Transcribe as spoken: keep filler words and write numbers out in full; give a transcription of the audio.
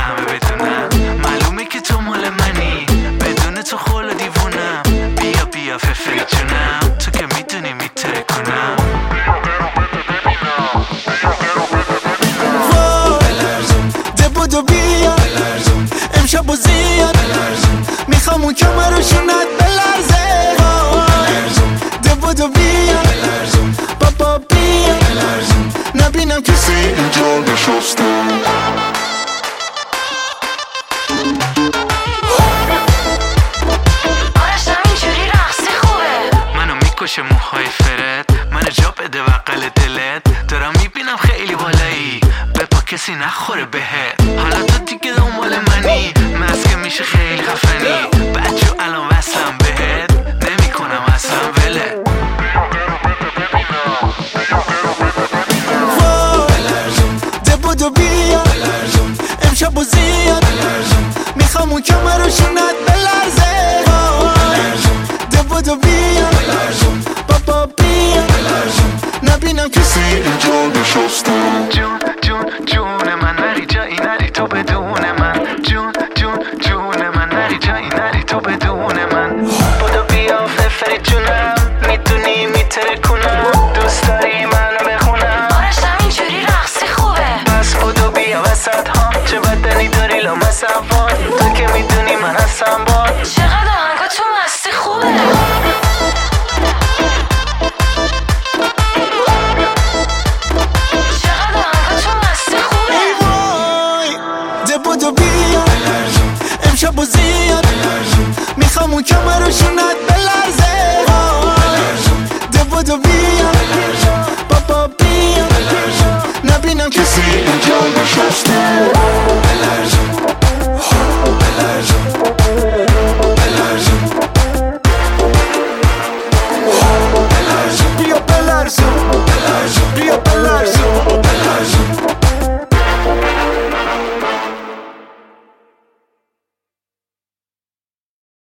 همه بدونن معلومه که تو مال منی بدون تو خول دیوونم بیا بیا ففری جونم تو که میدونی میتره کنم ده بودو بیا امشب و زیاد میخوام اون کمرشونت بلرزه ده بودو بیا بابا بیا نبینم کسی اینجا نشسته کشه موهای فرد من جا بده وقل دلت دارم میبینم خیلی بالایی بپا کسی نخوره بهت حالا تو دیگه دنبال منی مسکه میشه خیلی خفنی بچه الان وصلم بهت نمی کنم اصلا وله ده بودو بیا امشب و زیاد میخوام اون کمرشونت بلرزه ده بودو بیا بابا بیا نبینم کسی اینجا نشسته جون جون جون من نری جایی نری تو بدون من جون جون جون من نری جایی نری تو بدون من بودو بیا ففری جونم میدونی میتره کنم دوست داری منو بخونم آرشم اینجوری رقصی خوبه پس بودو بیا وسط ها چه بدنی داری لامصب وای تو که میدونی من هستم باد چقدر آهنگا تو مستی خوبه بودو بیا امشب و زیاد میخوام اون کمرشونت بلرزه ده بودو بیا بابا بیا نبینم کسی اینجا نشسته